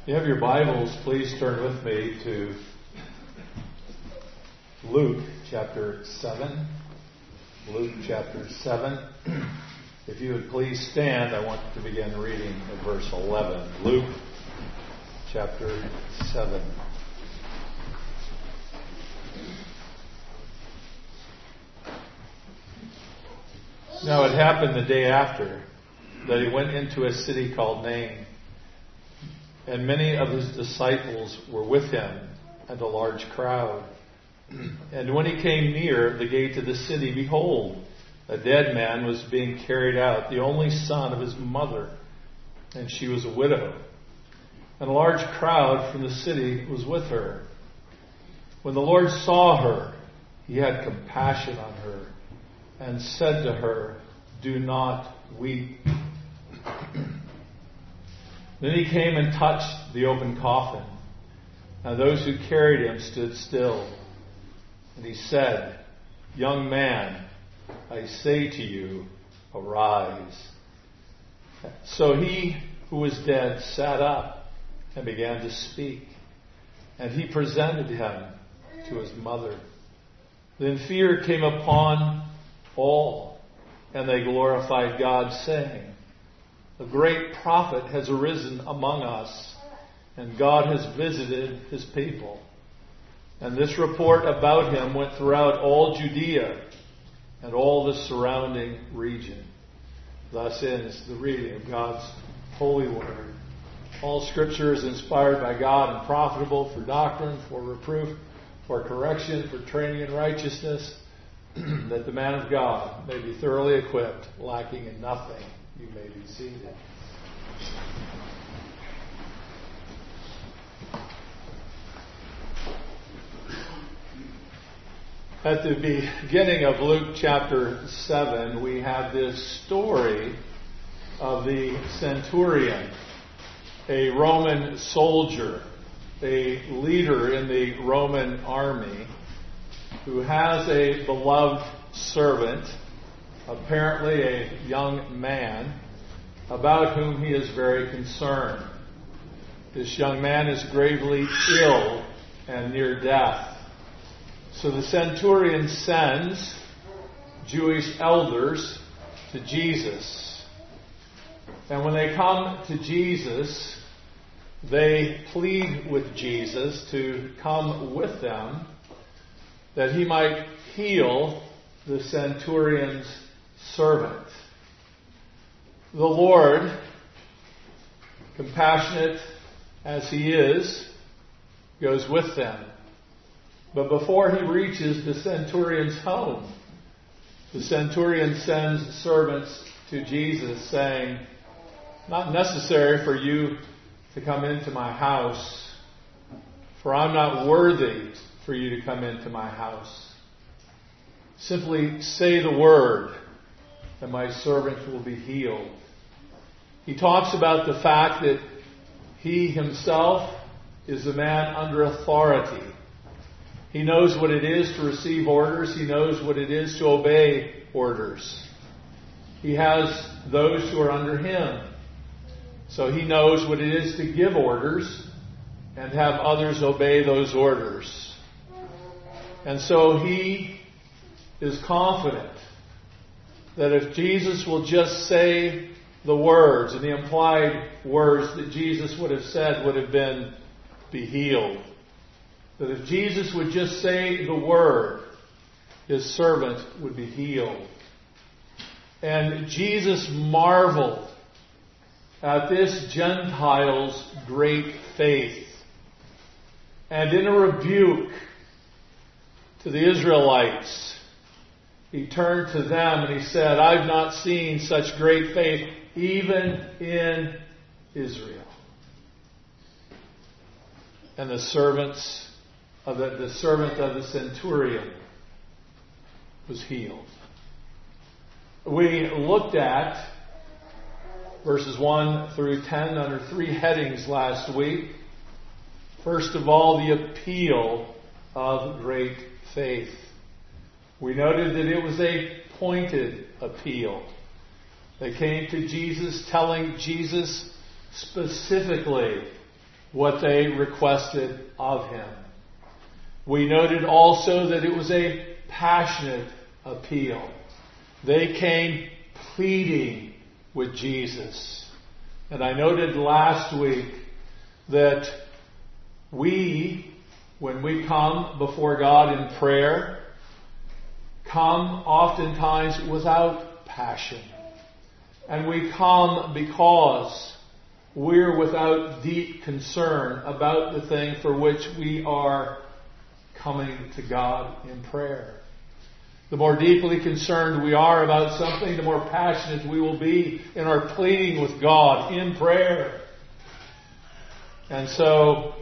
you have your Bibles, please turn with me to Luke chapter 7. Luke chapter 7. If you would please stand, I want to begin reading at verse 11. Luke chapter 7. Now it happened the day after that he went into a city called Nain, and many of his disciples were with him, and a large crowd. And when he came near the gate of the city, behold, a dead man was being carried out, the only son of his mother, and she was a widow. And a large crowd from the city was with her. When the Lord saw her, he had compassion on her, and said to her, "Do not weep." Then he came and touched the open coffin, and those who carried him stood still. And he said, "Young man, I say to you, arise." So he who was dead sat up and began to speak, and he presented him to his mother. Then fear came upon all, and they glorified God, saying, "A great prophet has arisen among us, and God has visited his people." And this report about him went throughout all Judea and all the surrounding region. Thus ends the reading of God's holy word. All Scripture is inspired by God and profitable for doctrine, for reproof, for correction, for training in righteousness, that the man of God may be thoroughly equipped, lacking in nothing. You may be seated. At the beginning of Luke chapter 7, we have this story of the centurion, a Roman soldier, a leader in the Roman army, who has a beloved servant, apparently a young man, about whom he is very concerned. This young man is gravely ill and near death. So the centurion sends Jewish elders to Jesus. And when they come to Jesus, they plead with Jesus to come with them, that he might heal the centurion's servant. The Lord, compassionate as he is, goes with them. But before he reaches the centurion's home, the centurion sends servants to Jesus saying, "Not necessary for you to come into my house, for I'm not worthy for you to come into my house. Simply say the word, and my servant will be healed." He talks about the fact that he himself is a man under authority. He knows what it is to receive orders. He knows what it is to obey orders. He has those who are under him. So he knows what it is to give orders and have others obey those orders. And so he is confident that if Jesus will just say the words, and the implied words that Jesus would have said would have been, "Be healed." That if Jesus would just say the word, his servant would be healed. And Jesus marveled at this Gentile's great faith. And in a rebuke to the Israelites, he turned to them and he said, "I've not seen such great faith even in Israel." And the servant of the centurion was healed. We looked at verses 1 through 10 under three headings last week. First of all, the appeal of great faith. We noted that it was a pointed appeal. They came to Jesus telling Jesus specifically what they requested of him. We noted also that it was a passionate appeal. They came pleading with Jesus. And I noted last week that we, when we come before God in prayer, come oftentimes without passion. And we come because we're without deep concern about the thing for which we are coming to God in prayer. The more deeply concerned we are about something, the more passionate we will be in our pleading with God in prayer. And so,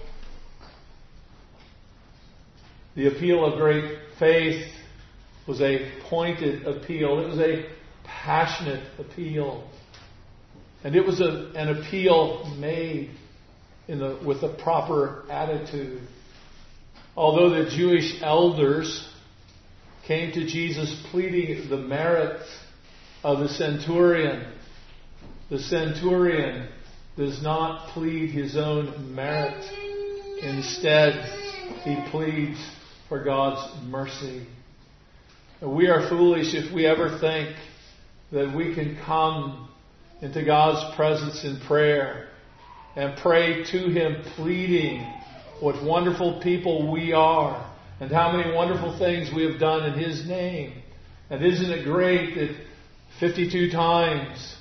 the appeal of great faith was a pointed appeal. It was a passionate appeal. And it was an appeal made with a proper attitude. Although the Jewish elders came to Jesus pleading the merit of the centurion does not plead his own merit. Instead, he pleads for God's mercy. And we are foolish if we ever think that we can come into God's presence in prayer and pray to Him pleading what wonderful people we are and how many wonderful things we have done in His name. And isn't it great that 52 times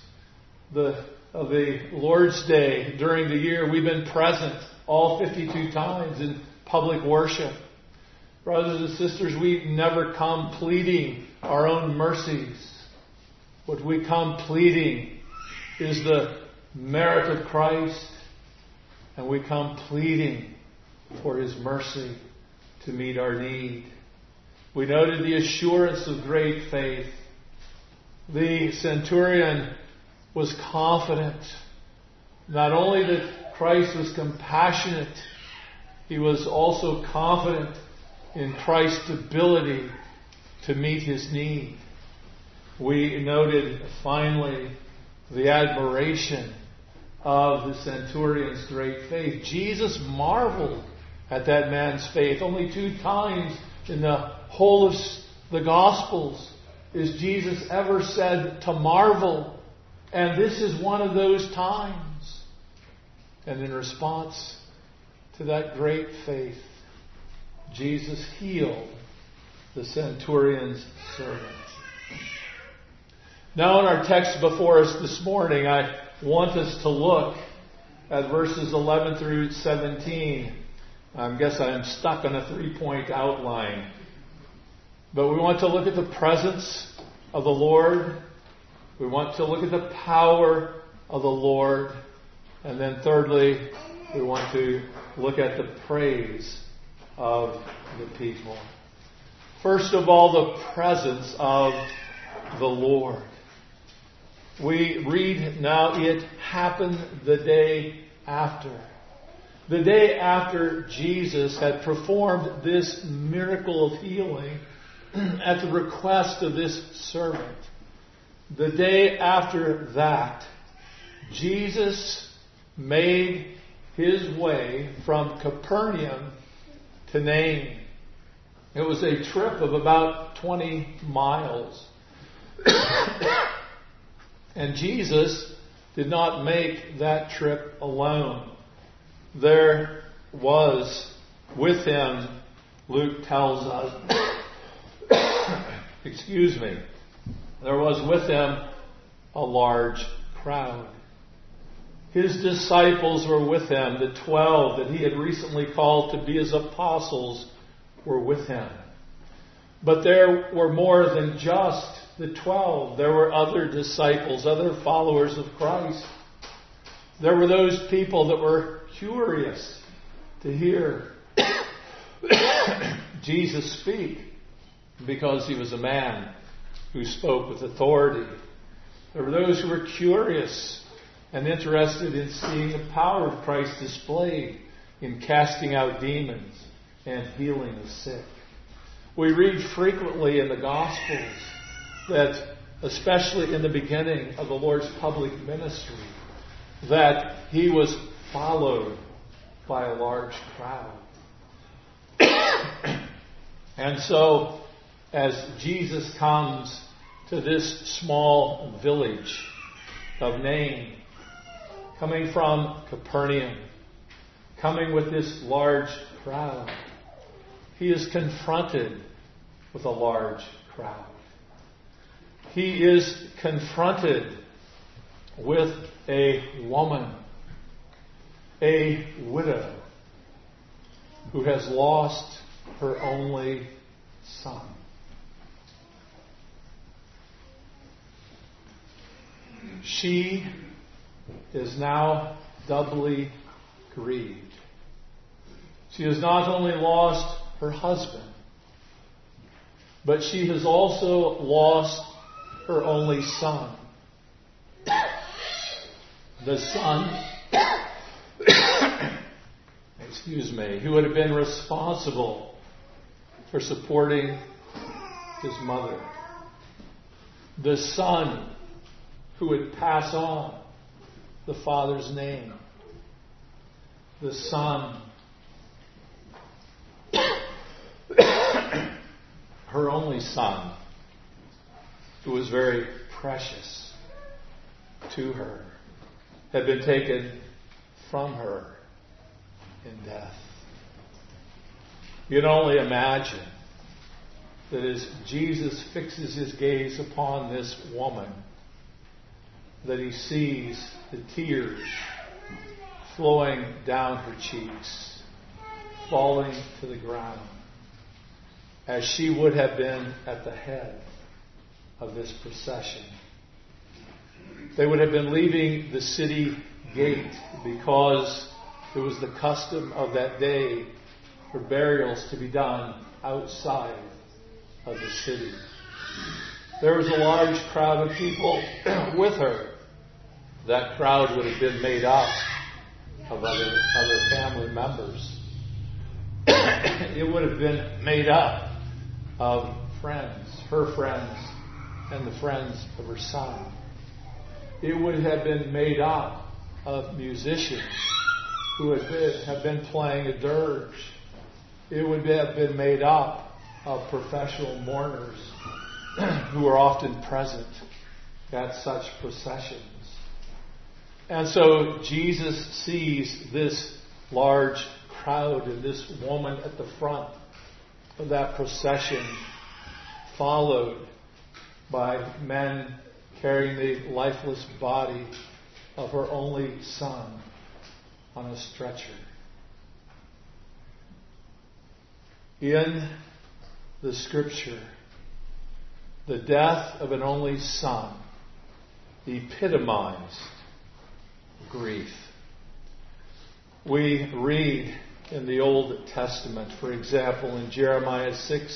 of the Lord's Day during the year we've been present all 52 times in public worship. Brothers and sisters, we never come pleading our own mercies. What we come pleading is the merit of Christ, and we come pleading for His mercy to meet our need. We noted the assurance of great faith. The centurion was confident not only that Christ was compassionate, he was also confident in Christ's ability to meet his need. We noted finally the admiration of the centurion's great faith. Jesus marveled at that man's faith. Only 2 times in the whole of the Gospels is Jesus ever said to marvel. And this is one of those times. And in response to that great faith, Jesus healed the centurion's servant. Now in our text before us this morning, I want us to look at verses 11 through 17. I guess I'm stuck on a 3-point outline. But we want to look at the presence of the Lord. We want to look at the power of the Lord. And then thirdly, we want to look at the praise of the people. First of all, the presence of the Lord. We read now, it happened the day after. The day after Jesus had performed this miracle of healing at the request of this servant. The day after that, Jesus made his way from Capernaum to Nain. It was a trip of about 20 miles. And Jesus did not make that trip alone. There was with him, Luke tells us, there was with him a large crowd. His disciples were with him. The 12 that he had recently called to be his apostles were with him. But there were more than just the 12. There were other disciples, other followers of Christ. There were those people that were curious to hear Jesus speak because he was a man who spoke with authority. There were those who were curious and interested in seeing the power of Christ displayed in casting out demons and healing the sick. We read frequently in the Gospels that, especially in the beginning of the Lord's public ministry, that he was followed by a large crowd. And so, as Jesus comes to this small village of Nain, coming from Capernaum, coming with this large crowd, he is confronted with a large crowd. He is confronted with a woman, a widow, who has lost her only son. She is now doubly grieved. She has not only lost her husband, but she has also lost her only son. The son, who would have been responsible for supporting his mother. The son who would pass on the father's name. The son, her only son, who was very precious to her, had been taken from her in death. You can only imagine that as Jesus fixes his gaze upon this woman, that he sees the tears flowing down her cheeks, falling to the ground, as she would have been at the head of this procession. They would have been leaving the city gate because it was the custom of that day for burials to be done outside of the city. There was a large crowd of people with her. That crowd would have been made up of other family members. It would have been made up of friends, her friends, and the friends of her son. It would have been made up of musicians who would have been playing a dirge. It would have been made up of professional mourners who are often present at such processions. And so Jesus sees this large crowd and this woman at the front of that procession, followed by men carrying the lifeless body of her only son on a stretcher. In the Scripture, the death of an only son epitomized grief. We read in the Old Testament, for example, in Jeremiah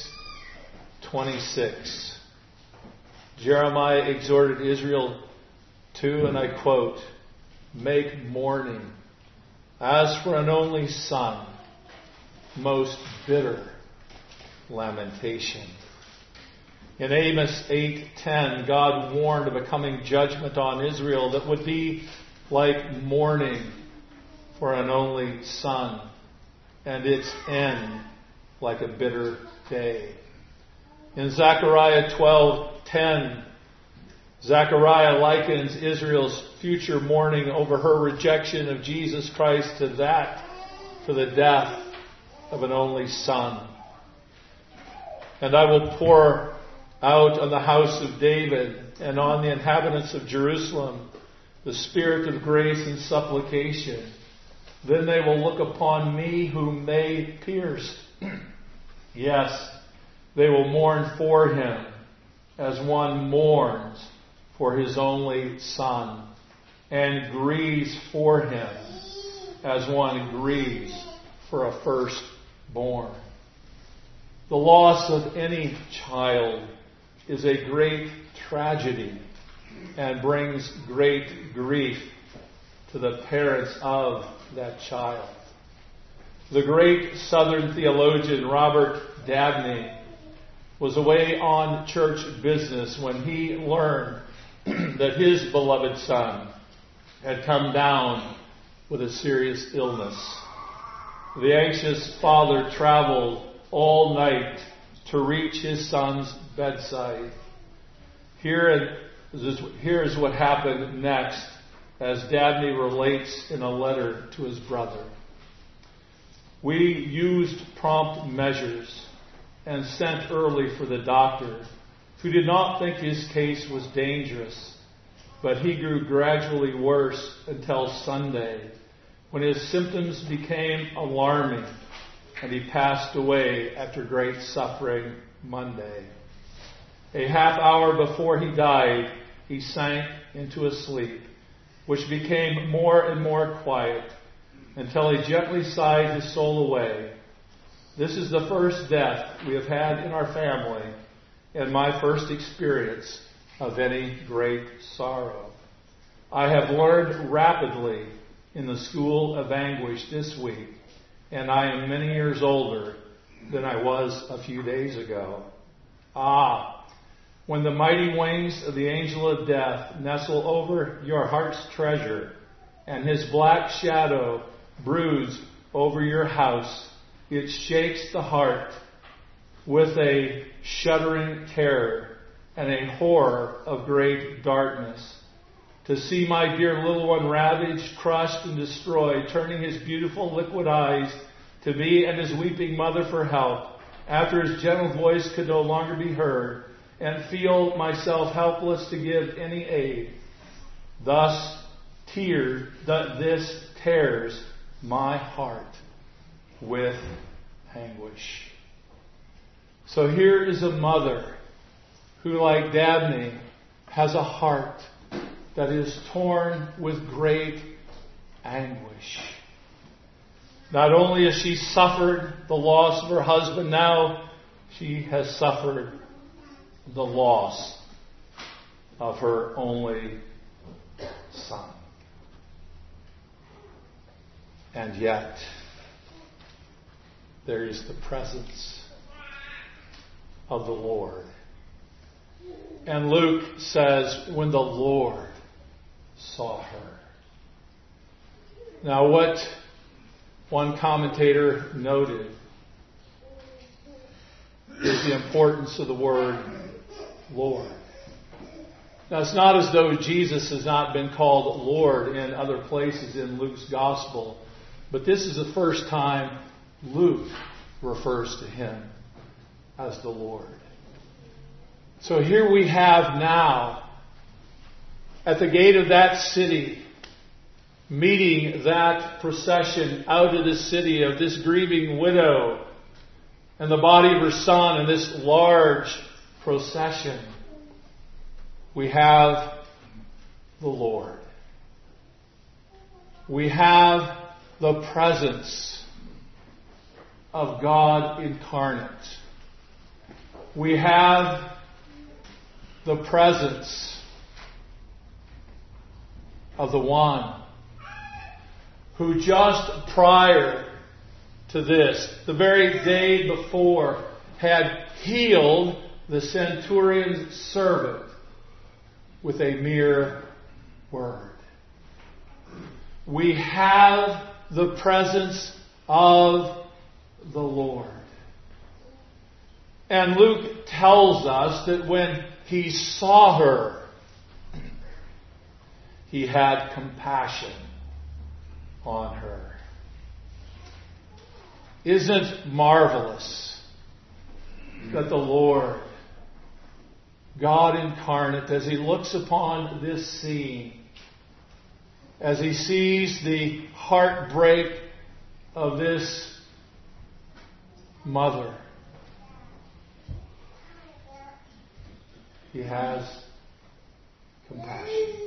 6:26, Jeremiah exhorted Israel to, and I quote, "Make mourning as for an only son, most bitter lamentation." In Amos 8:10, God warned of a coming judgment on Israel that would be like mourning for an only son, and its end like a bitter day. In Zechariah 12:10, Zechariah likens Israel's future mourning over her rejection of Jesus Christ to that for the death of an only son. "And I will pour out on the house of David and on the inhabitants of Jerusalem the spirit of grace and supplication. Then they will look upon me whom they pierced. Yes, they will mourn for him as one mourns for his only son, and grieves for him as one grieves for a firstborn." The loss of any child is a great tragedy and brings great grief to the parents of that child. The great Southern theologian Robert Dabney was away on church business when he learned that his beloved son had come down with a serious illness. The anxious father traveled all night to reach his son's bedside. Here is what happened next, as Dabney relates in a letter to his brother. We used prompt measures and sent early for the doctor, who did not think his case was dangerous, but he grew gradually worse until Sunday, when his symptoms became alarming, and he passed away after great suffering Monday. A half hour before he died, he sank into a sleep, which became more and more quiet, until he gently sighed his soul away. This is the first death we have had in our family, and my first experience of any great sorrow. I have learned rapidly in the school of anguish this week, and I am many years older than I was a few days ago. When the mighty wings of the angel of death nestle over your heart's treasure, and his black shadow broods over your house, it shakes the heart with a shuddering terror and a horror of great darkness. To see my dear little one ravaged, crushed, and destroyed, turning his beautiful liquid eyes to me and his weeping mother for help, after his gentle voice could no longer be heard, and feel myself helpless to give any aid. This tears my heart with anguish. So here is a mother who, like Dabney, has a heart that is torn with great anguish. Not only has she suffered the loss of her husband, now she has suffered the loss of her only son. And yet, there is the presence of the Lord. And Luke says, when the Lord saw her. Now, what one commentator noted is the importance of the word Lord. Now, it's not as though Jesus has not been called Lord in other places in Luke's gospel, but this is the first time Luke refers to him as the Lord. So here we have now, at the gate of that city, meeting that procession out of the city of this grieving widow and the body of her son in this large procession, we have the Lord. We have the presence of God incarnate. We have the presence of the one who just prior to this, the very day before, had healed the centurion's servant with a mere word. We have the presence of the Lord. And Luke tells us that when he saw her, he had compassion on her. Isn't it marvelous that the Lord, God incarnate, as he looks upon this scene, as he sees the heartbreak of this mother, he has compassion.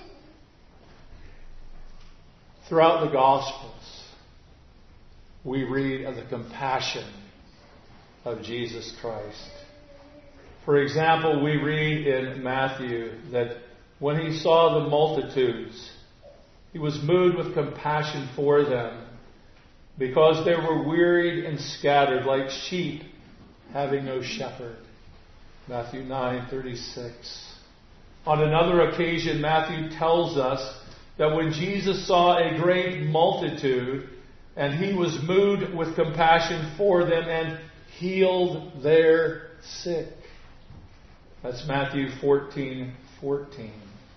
Throughout the Gospels, we read of the compassion of Jesus Christ. For example, we read in Matthew that when he saw the multitudes, he was moved with compassion for them because they were wearied and scattered like sheep having no shepherd. Matthew 9:36. On another occasion, Matthew tells us that when Jesus saw a great multitude, And he was moved with compassion for them and healed their sick. That's Matthew 14:14.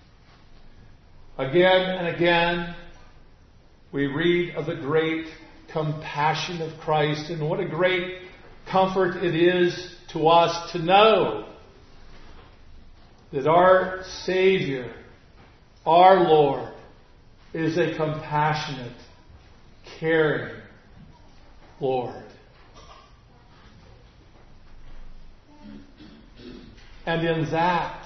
Again and again, we read of the great compassion of Christ, and what a great comfort it is to us to know that our Savior, our Lord, is a compassionate, caring Lord. And in that,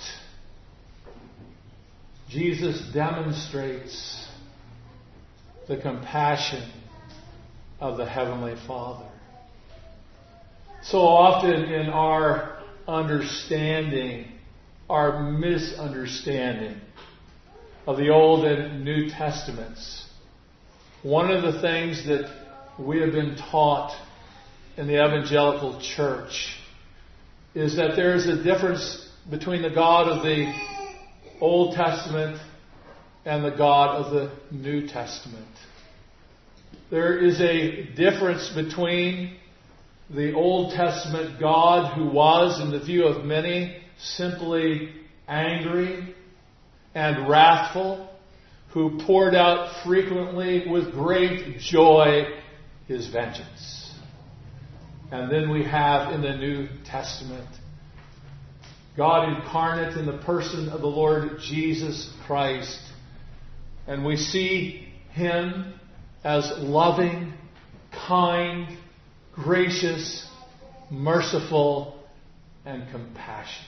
Jesus demonstrates the compassion of the Heavenly Father. So often in our understanding, our misunderstanding of the Old and New Testaments, one of the things that we have been taught in the evangelical church is that there is a difference between the God of the Old Testament and the God of the New Testament. There is a difference between the Old Testament God, who was, in the view of many, simply angry and wrathful, who poured out frequently with great joy his vengeance. And then we have in the New Testament God incarnate in the person of the Lord Jesus Christ. And we see him as loving, kind, gracious, merciful, and compassionate.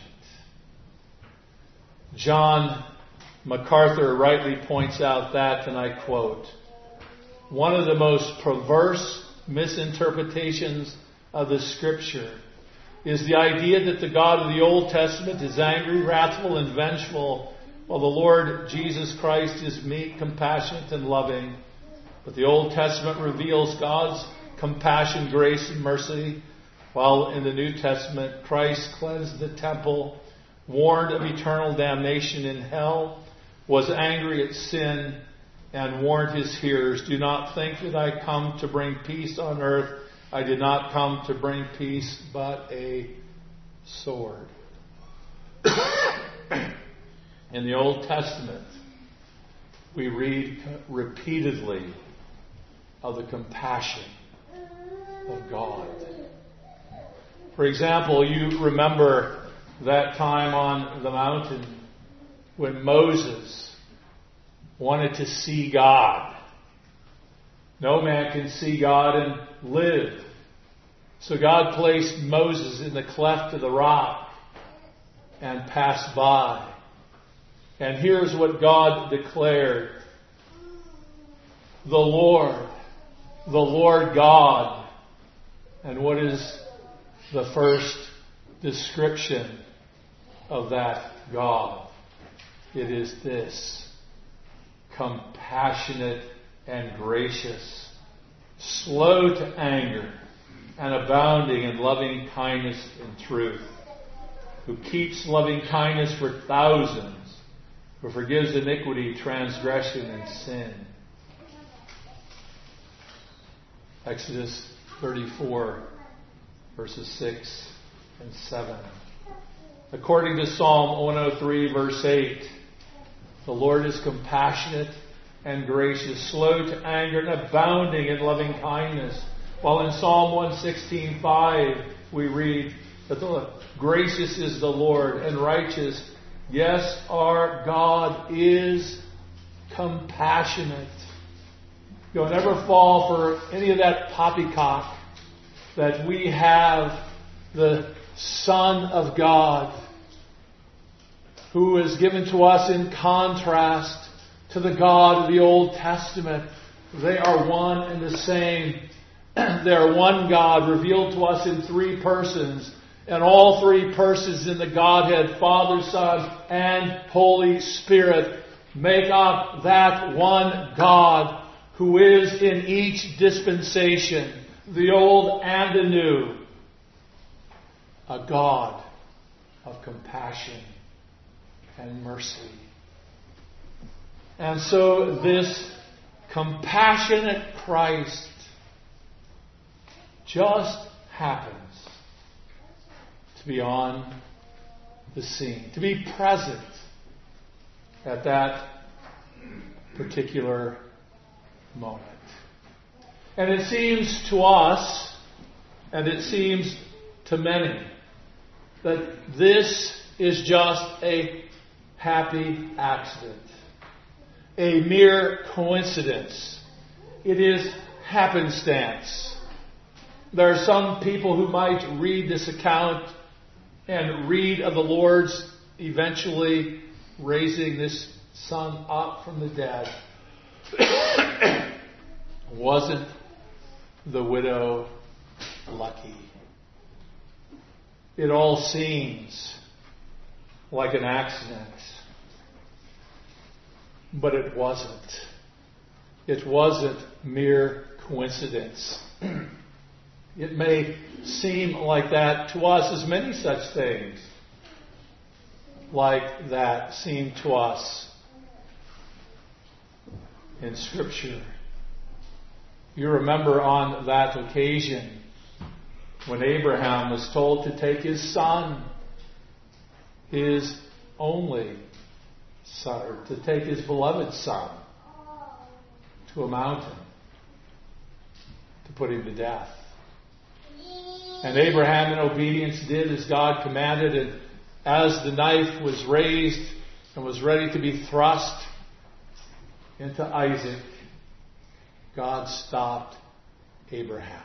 John MacArthur rightly points out that, and I quote, "One of the most perverse misinterpretations of the Scripture is the idea that the God of the Old Testament is angry, wrathful, and vengeful, while the Lord Jesus Christ is meek, compassionate, and loving. But the Old Testament reveals God's compassion, grace, and mercy, while in the New Testament, Christ cleansed the temple, warned of eternal damnation in hell, was angry at sin, and warned his hearers, 'Do not think that I come to bring peace on earth. I did not come to bring peace, but a sword.'" In the Old Testament, we read repeatedly of the compassion of God. For example, you remember that time on the mountain when Moses wanted to see God. No man can see God and live. So God placed Moses in the cleft of the rock and passed by. And here's what God declared: "The Lord God." And what is the first description of that God? It is this: compassionate and gracious, slow to anger, and abounding in loving kindness and truth, who keeps loving kindness for thousands, who forgives iniquity, transgression, and sin. Exodus 34, verses 6 and 7. According to Psalm 103, verse 8, the Lord is compassionate and gracious, slow to anger, and abounding in loving kindness. While in Psalm 116:5 we read that the gracious is the Lord and righteous. Yes, our God is compassionate. You'll never fall for any of that poppycock that we have the Son of God, who is given to us in contrast to the God of the Old Testament. They are one and the same. They are one God revealed to us in three persons. And all three persons in the Godhead, Father, Son, and Holy Spirit, make up that one God who is in each dispensation, the old and the new, a God of compassion and mercy. And so this compassionate Christ just happens to be on the scene, to be present at that particular moment. And it seems to us, and it seems to many, that this is just a happy accident, a mere coincidence. It is happenstance. There are some people who might read this account and read of the Lord's eventually raising this son up from the dead. Wasn't the widow lucky? It all seems like an accident. But it wasn't. It wasn't mere coincidence. It may seem like that to us, as many such things like that seem to us in Scripture. You remember on that occasion when Abraham was told to take his son, his only son, or to take his beloved son to a mountain to put him to death. And Abraham in obedience did as God commanded, and as the knife was raised and was ready to be thrust into Isaac, God stopped Abraham.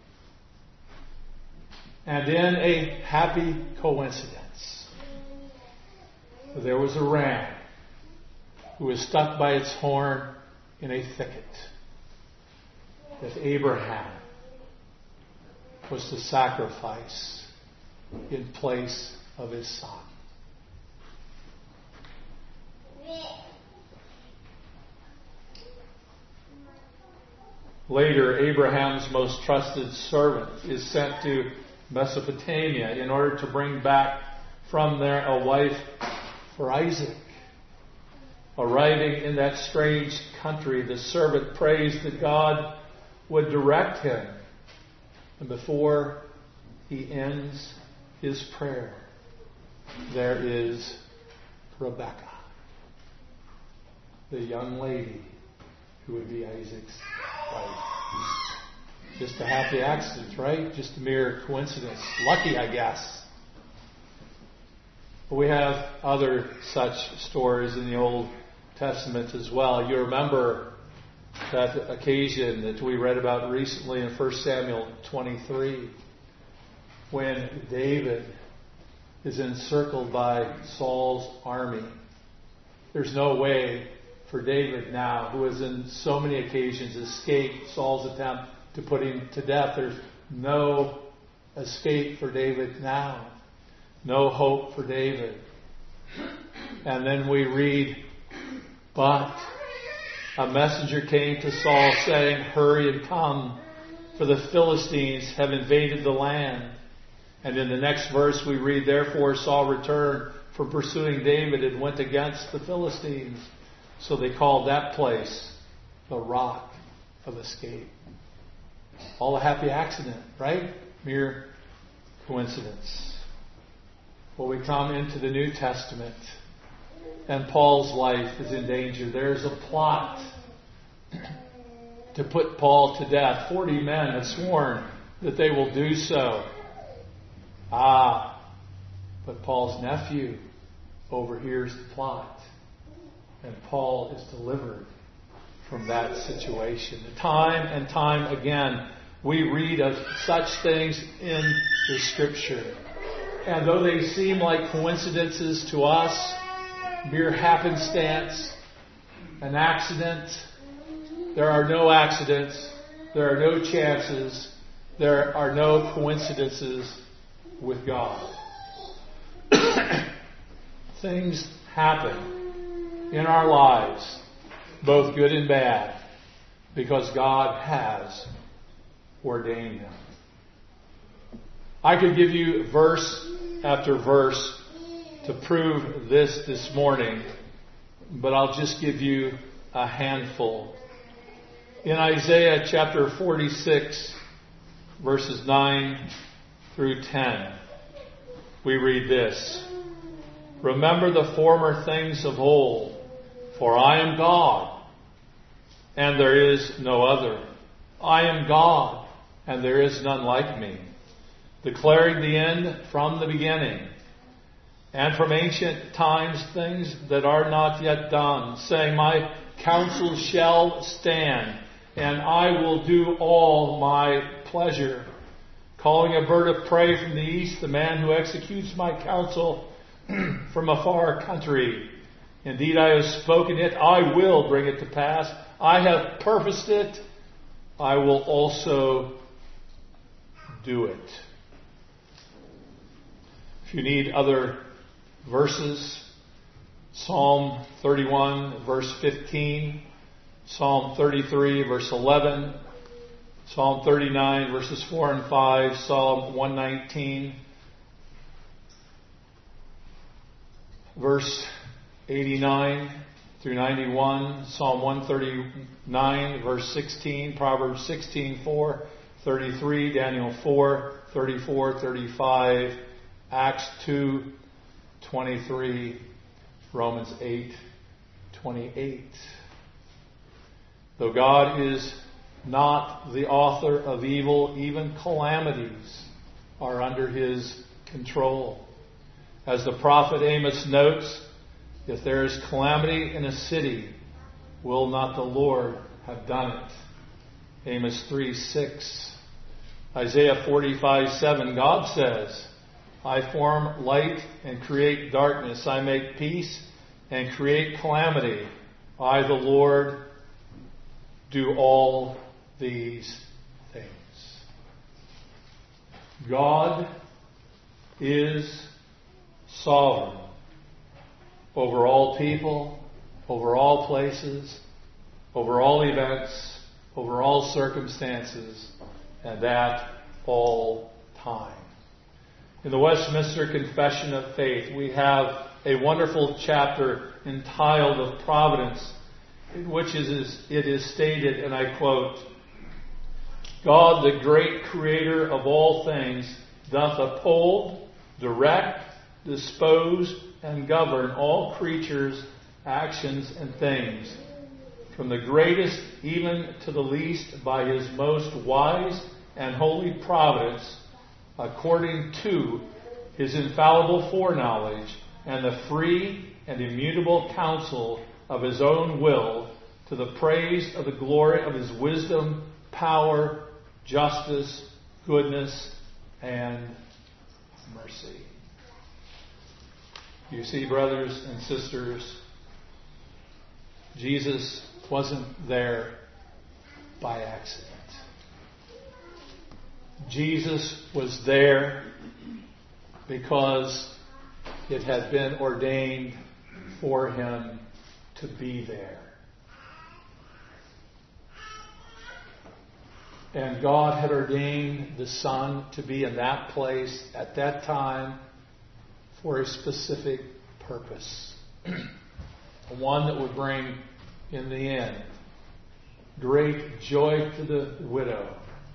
And in a happy coincidence, there was a ram who was stuck by its horn in a thicket that Abraham was to sacrifice in place of his son. Later, Abraham's most trusted servant is sent to Mesopotamia in order to bring back from there a wife for Isaac. Arriving in that strange country, the servant prays that God would direct him. And before he ends his prayer, there is Rebekah, the young lady who would be Isaac's wife. Just a happy accident, right? Just a mere coincidence. Lucky, I guess. But we have other such stories in the Old Testament as well. You remember that occasion that we read about recently in 1 Samuel 23, when David is encircled by Saul's army. There's no way for David now, who has in so many occasions escaped Saul's attempt to put him to death. There's no escape for David now. No hope for David. And then we read, but a messenger came to Saul saying, hurry and come, for the Philistines have invaded the land. And in the next verse we read, therefore Saul returned from pursuing David and went against the Philistines. So they called that place the Rock of Escape. All a happy accident, right? Mere coincidence. Well, we come into the New Testament, and Paul's life is in danger. There's a plot to put Paul to death. 40 men have sworn that they will do so. But Paul's nephew overhears the plot, and Paul is delivered from that situation. Time and time again, we read of such things in the Scripture. And though they seem like coincidences to us, mere happenstance, an accident, there are no accidents, there are no chances, there are no coincidences with God. Things happen in our lives, both good and bad, because God has ordained them. I could give you verse after verse to prove this morning, but I'll just give you a handful. In Isaiah chapter 46, verses 9 through 10, we read this. Remember the former things of old, for I am God, and there is no other. I am God, and there is none like me, declaring the end from the beginning, and from ancient times things that are not yet done, saying, my counsel shall stand, and I will do all my pleasure. Calling a bird of prey from the east, the man who executes my counsel from a far country. Indeed, I have spoken it, I will bring it to pass. I have purposed it, I will also do it. If you need other verses, Psalm 31, verse 15, Psalm 33, verse 11, Psalm 39, verses 4 and 5, Psalm 119, verse 89 through 91, Psalm 139, verse 16, Proverbs 16, 4, 33, Daniel 4, 34, 35, Acts 2, 23, Romans 8, 28. Though God is not the author of evil, even calamities are under His control. As the prophet Amos notes, if there is calamity in a city, will not the Lord have done it? Amos 3:6. Isaiah 45:7. God says, I form light and create darkness. I make peace and create calamity. I, the Lord, do all these things. God is sovereign over all people, over all places, over all events, over all circumstances, and at all time. In the Westminster Confession of Faith, we have a wonderful chapter entitled of Providence, in which it is stated, and I quote, God, the great creator of all things, doth uphold, direct, dispose, and govern all creatures, actions, and things, from the greatest even to the least, by His most wise and holy providence, according to His infallible foreknowledge and the free and immutable counsel of His own will, to the praise of the glory of His wisdom, power, justice, goodness, and mercy. You see, brothers and sisters, Jesus wasn't there by accident. Jesus was there because it had been ordained for Him to be there. And God had ordained the Son to be in that place at that time for a specific purpose. One that would bring, in the end, great joy to the widow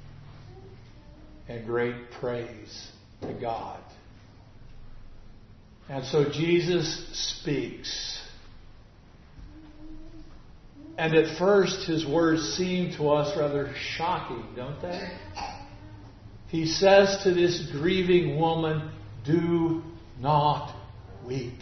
and great praise to God. And so Jesus speaks. And at first His words seem to us rather shocking, don't they? He says to this grieving woman, do not weep.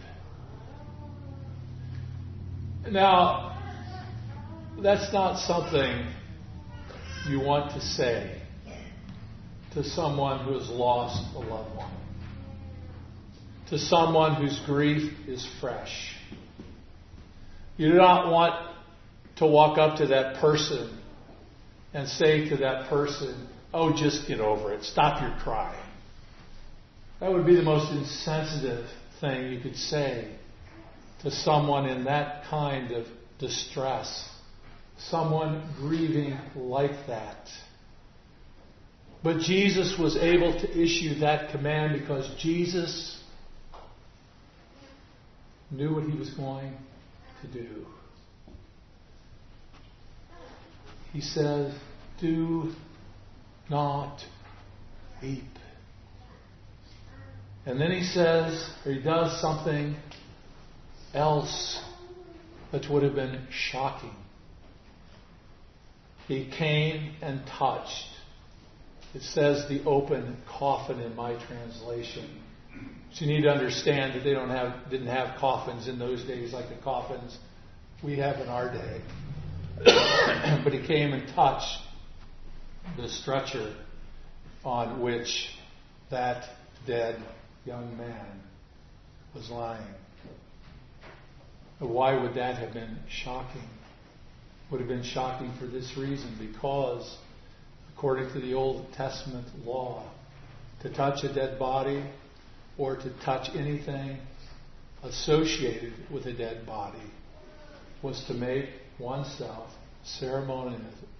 Now, that's not something you want to say to someone who has lost a loved one, to someone whose grief is fresh. You do not want to walk up to that person and say to that person, oh, just get over it. Stop your crying. That would be the most insensitive thing you could say to someone in that kind of distress, someone grieving like that. But Jesus was able to issue that command because Jesus knew what He was going to do. He said, do not weep. And then he says, or he does something else that would have been shocking. He came and touched. It says the open coffin in my translation. So you need to understand that they didn't have coffins in those days like the coffins we have in our day. But he came and touched the stretcher on which that dead young man was lying. Why would that have been shocking? It would have been shocking for this reason, because according to the Old Testament law, to touch a dead body or to touch anything associated with a dead body was to make oneself ceremonially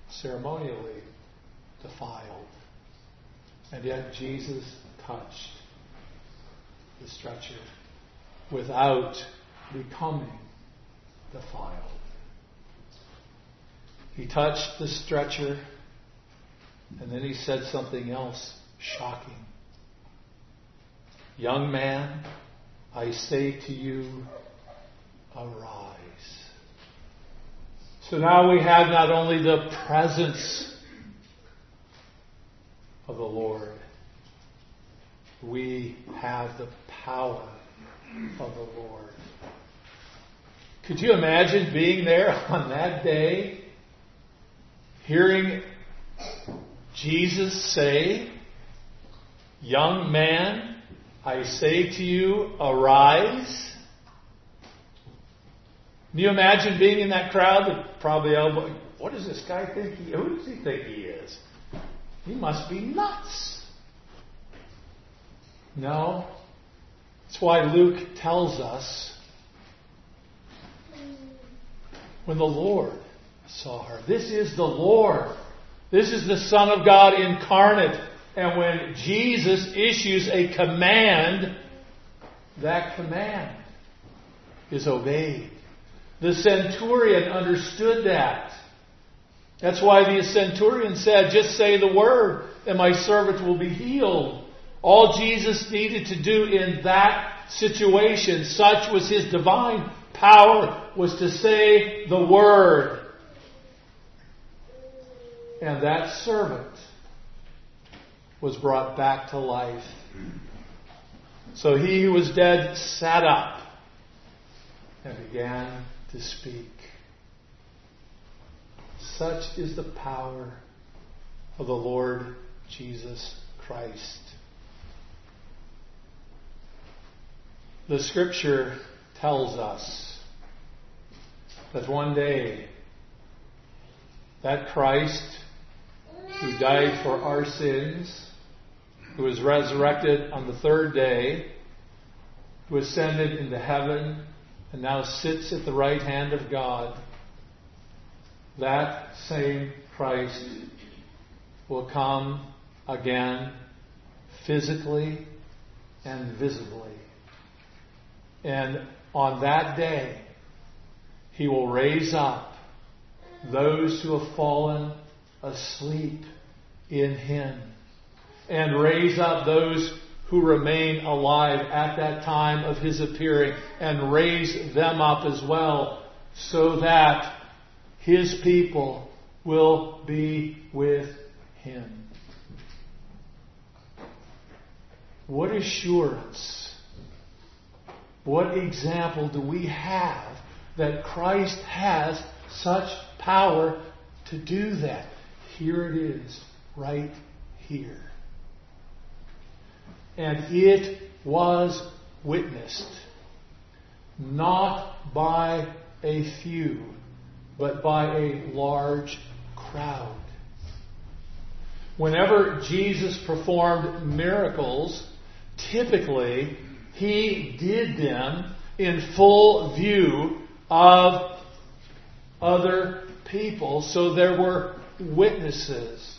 defiled. And yet Jesus touched the stretcher without becoming defiled. He touched the stretcher, and then he said something else shocking. Young man, I say to you, arise. So now we have not only the presence of the Lord, we have the power of the Lord. Could you imagine being there on that day, hearing Jesus say, young man, I say to you, arise? Can you imagine being in that crowd that probably elbowing, what does this guy think who does he think he is? He must be nuts. No. That's why Luke tells us when the Lord saw her. This is the Lord. This is the Son of God incarnate. And when Jesus issues a command, that command is obeyed. The centurion understood that. That's why the centurion said, just say the word and my servant will be healed. All Jesus needed to do in that situation, such was his divine power, was to say the word. And that servant was brought back to life. So he who was dead sat up and began to speak. Such is the power of the Lord Jesus Christ. The Scripture tells us that one day that Christ who died for our sins, who was resurrected on the third day, who ascended into heaven and now sits at the right hand of God, that same Christ will come again physically and visibly. And on that day, he will raise up those who have fallen asleep in him, and raise up those who remain alive at that time of his appearing, and raise them up as well, so that his people will be with him. What assurance, what example do we have that Christ has such power to do that? Here it is, right here. And it was witnessed, not by a few, but by a large crowd. Whenever Jesus performed miracles, typically he did them in full view of other people, so there were witnesses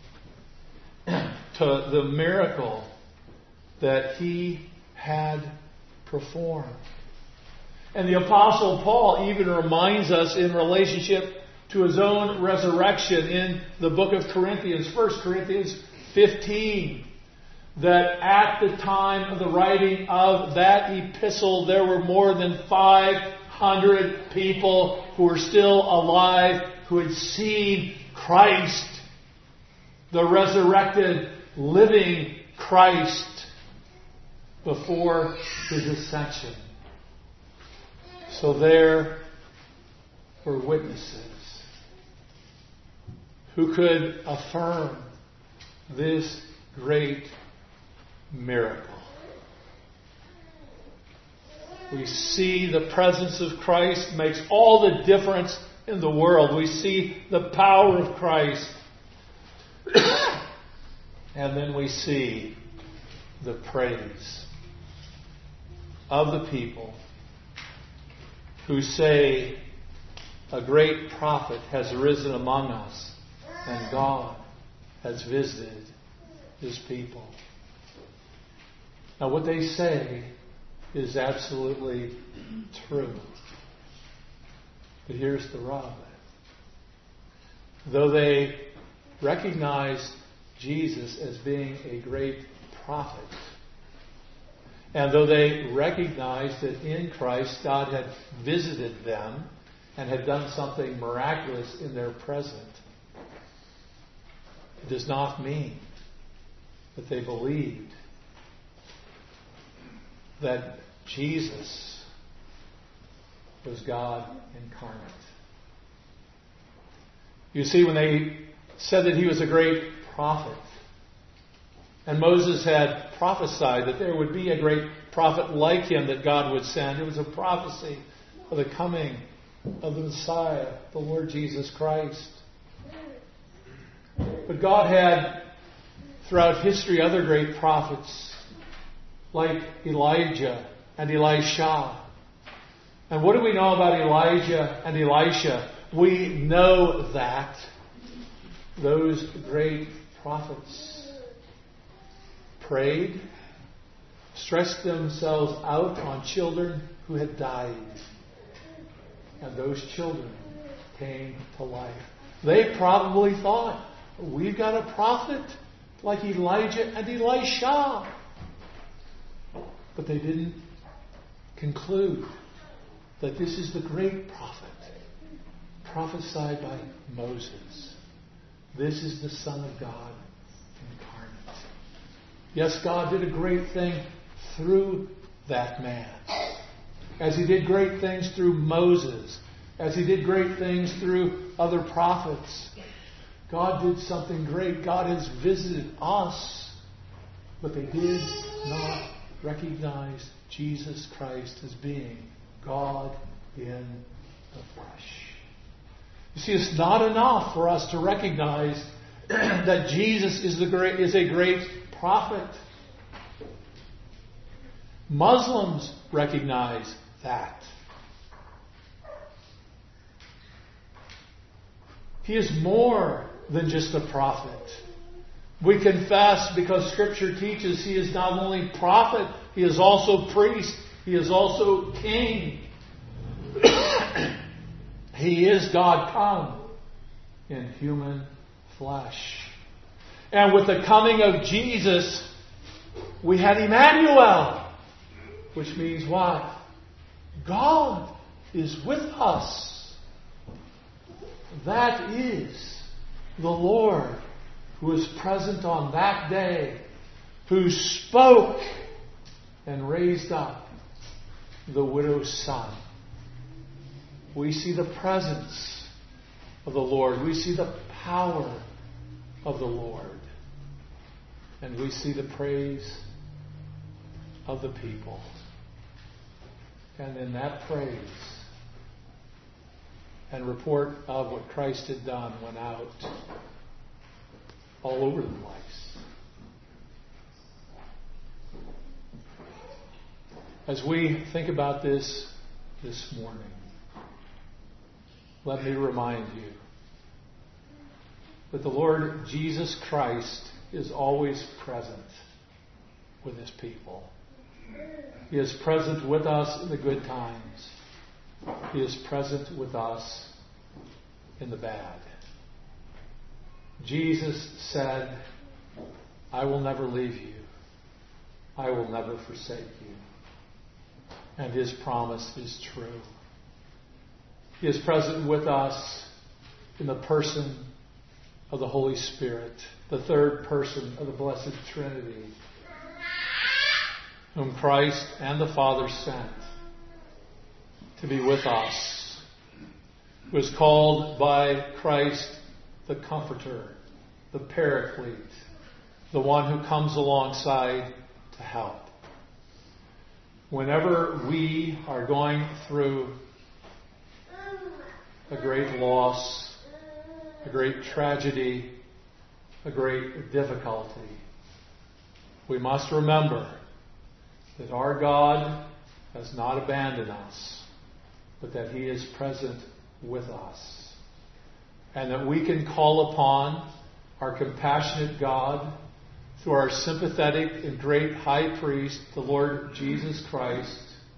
to the miracle that he had performed. And the Apostle Paul even reminds us in relationship to his own resurrection in the book of Corinthians, 1 Corinthians 15. that at the time of the writing of that epistle, there were more than 500 people who were still alive who had seen Christ, the resurrected, living Christ, before His ascension. So there were witnesses who could affirm this great miracle. We see the presence of Christ makes all the difference in the world. We see the power of Christ. And then we see the praise of the people who say, a great prophet has arisen among us, and God has visited His people. Now what they say is absolutely true. But here's the rub. Though they recognize Jesus as being a great prophet, and though they recognized that in Christ God had visited them and had done something miraculous in their present, it does not mean that they believed that Jesus was God incarnate. You see, when they said that He was a great prophet, and Moses had prophesied that there would be a great prophet like him that God would send. It was a prophecy of the coming of the Messiah, the Lord Jesus Christ. But God had, throughout history, other great prophets like Elijah and Elisha. And what do we know about Elijah and Elisha? We know that those great prophets prayed, stretched themselves out on children who had died. And those children came to life. They probably thought, we've got a prophet like Elijah and Elisha. But they didn't conclude that this is the great prophet prophesied by Moses. This is the Son of God incarnate. Yes, God did a great thing through that man. As He did great things through Moses. As He did great things through other prophets. God did something great. God has visited us. But they did not recognize Jesus Christ as being God in the flesh. You see, it's not enough for us to recognize that Jesus is a great prophet. Muslims recognize that. He is more than just a prophet. We confess because Scripture teaches He is not only prophet, He is also priest, He is also king. He is God come in human flesh. And with the coming of Jesus, we had Emmanuel, which means what? God is with us. That is the Lord who was present on that day, who spoke and raised up the widow's son. We see the presence of the Lord. We see the power of the Lord. And we see the praise of the people. And in that praise and report of what Christ had done went out all over the place. As we think about this morning, let me remind you that the Lord Jesus Christ is always present with His people. He is present with us in the good times. He is present with us in the bad. Jesus said, I will never leave you I will never forsake you. And His promise is true. He is present with us in the person of the Holy Spirit, the third person of the Blessed Trinity, whom Christ and the Father sent to be with us, who is called by Christ the Comforter, the Paraclete, the one who comes alongside to help. Whenever we are going through a great loss, a great tragedy, a great difficulty, we must remember that our God has not abandoned us, but that He is present with us. And that we can call upon our compassionate God through our sympathetic and great high priest, the Lord Jesus Christ,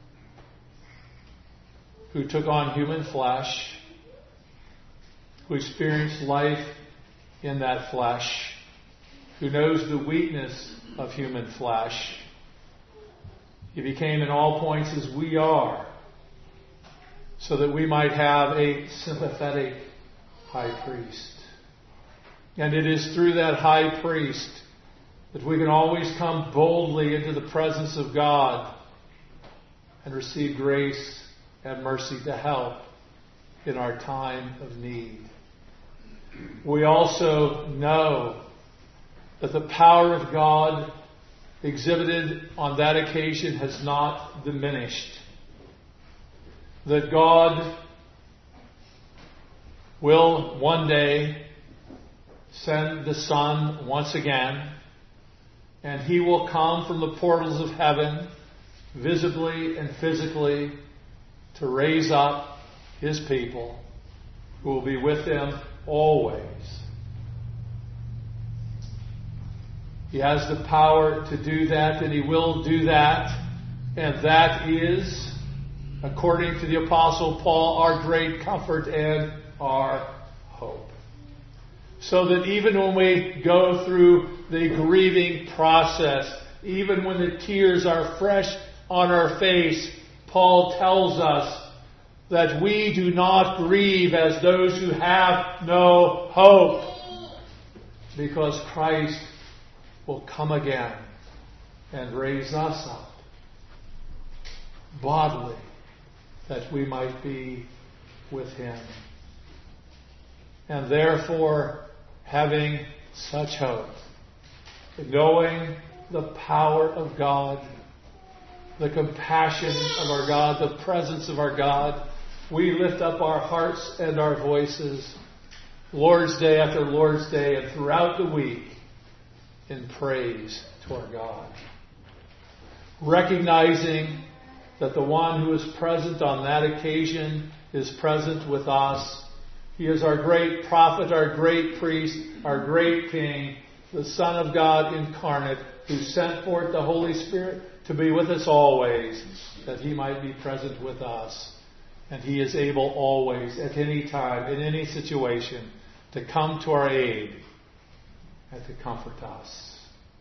who took on human flesh, who experienced life in that flesh, who knows the weakness of human flesh. He became in all points as we are, so that we might have a sympathetic high priest. And it is through that high priest that we can always come boldly into the presence of God and receive grace and mercy to help in our time of need. We also know that the power of God exhibited on that occasion has not diminished. That God will one day send the Son once again, and He will come from the portals of heaven, visibly and physically, to raise up His people who will be with Him always. He has the power to do that, and He will do that. And that is, according to the Apostle Paul, our great comfort and our hope. So that even when we go through the grieving process, even when the tears are fresh on our face, Paul tells us that we do not grieve as those who have no hope, because Christ will come again and raise us up bodily, that we might be with Him. And therefore, having such hope, knowing the power of God, the compassion of our God, the presence of our God, we lift up our hearts and our voices Lord's Day after Lord's Day and throughout the week in praise to our God. Recognizing that the one who is present on that occasion is present with us. He is our great prophet, our great priest, our great king, the Son of God incarnate, who sent forth the Holy Spirit to be with us always, that He might be present with us. And He is able always, at any time, in any situation, to come to our aid and to comfort us.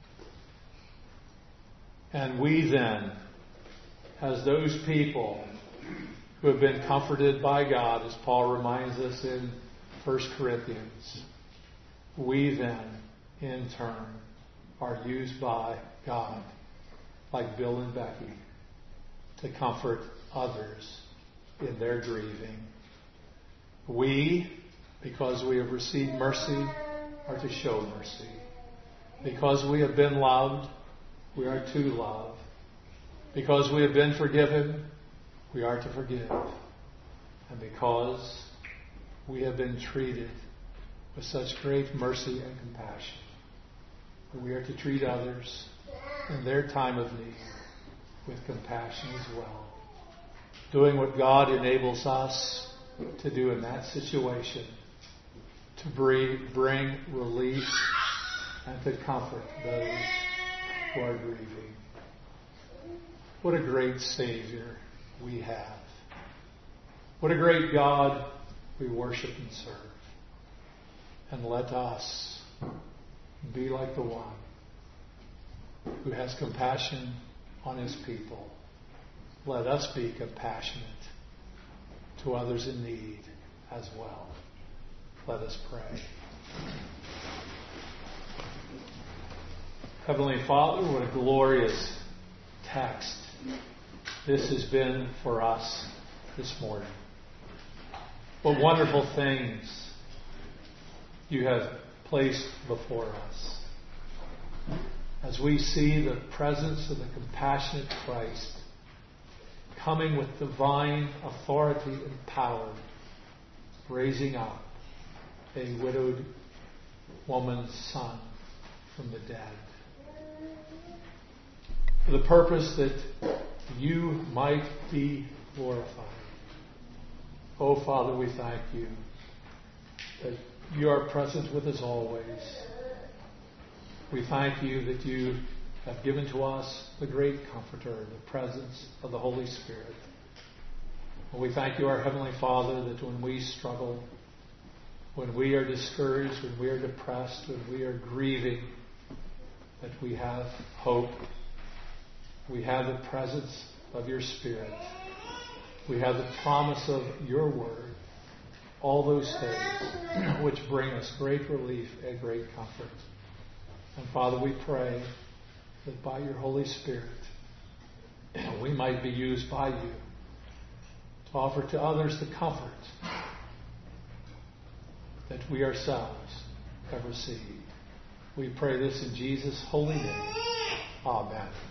And we then, as those people who have been comforted by God, as Paul reminds us in 1 Corinthians, we then, in turn, are used by God, like Bill and Becky, to comfort others in their grieving. We, because we have received mercy, are to show mercy. Because we have been loved, we are to love. Because we have been forgiven, we are to forgive. And because we have been treated with such great mercy and compassion, we are to treat others in their time of need with compassion as well. Doing what God enables us to do in that situation, to bring relief and to comfort those who are grieving. What a great Savior we have. What a great God we worship and serve. And let us be like the one who has compassion on his people. Let us be compassionate to others in need as well. Let us pray. Heavenly Father, what a glorious text this has been for us this morning. What wonderful things you have placed before us. As we see the presence of the compassionate Christ coming with divine authority and power, raising up a widowed woman's son from the dead. For the purpose that you might be glorified. Oh, Father, we thank you that you are present with us always. We thank you that you have given to us the great Comforter, the presence of the Holy Spirit. And we thank you, our Heavenly Father, that when we struggle, when we are discouraged, when we are depressed, when we are grieving, that we have hope. We have the presence of your Spirit. We have the promise of your word. All those things which bring us great relief and great comfort. And Father, we pray that by your Holy Spirit, we might be used by you to offer to others the comfort that we ourselves have received. We pray this in Jesus' holy name. Amen.